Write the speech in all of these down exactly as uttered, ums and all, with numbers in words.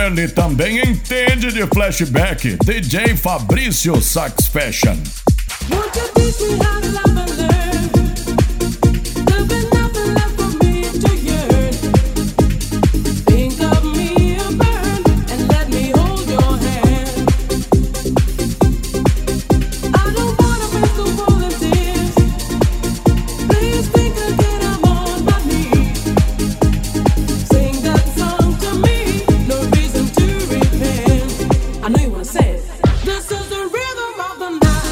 ele também entende de flashback. D J Fabrício Sax Fashion. Won't you teach me how to love and learn? There'll be nothing left for me to yearn. Think of me a burn and let me hold your hand. I don't wanna face the world in tears. Please think again, I'm on my knees. Sing that song to me, no reason to repent. I know you wanna say it. This is the rhythm of the night.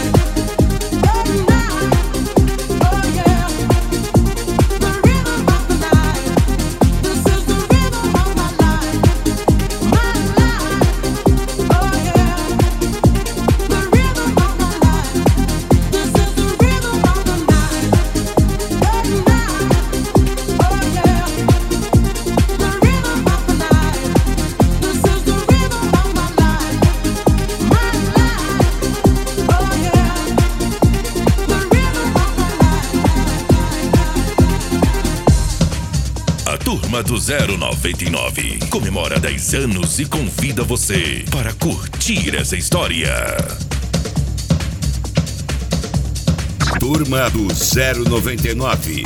Turma do zero noventa e nove comemora dez anos e convida você para curtir essa história. Turma do zero noventa e nove.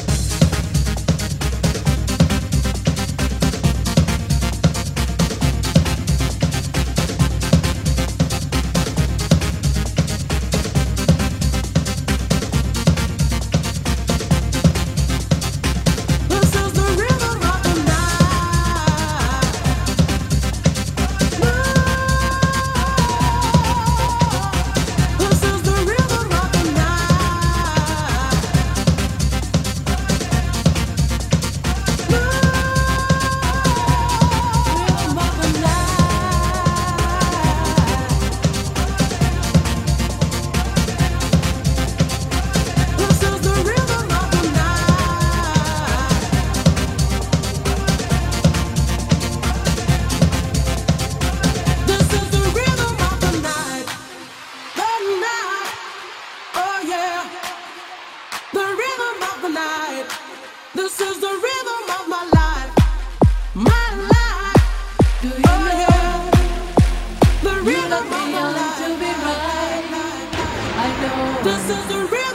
This is the rhythm of my life, my life. Do you oh, know yeah. The rhythm of my life, to be right. I know this is the rhythm.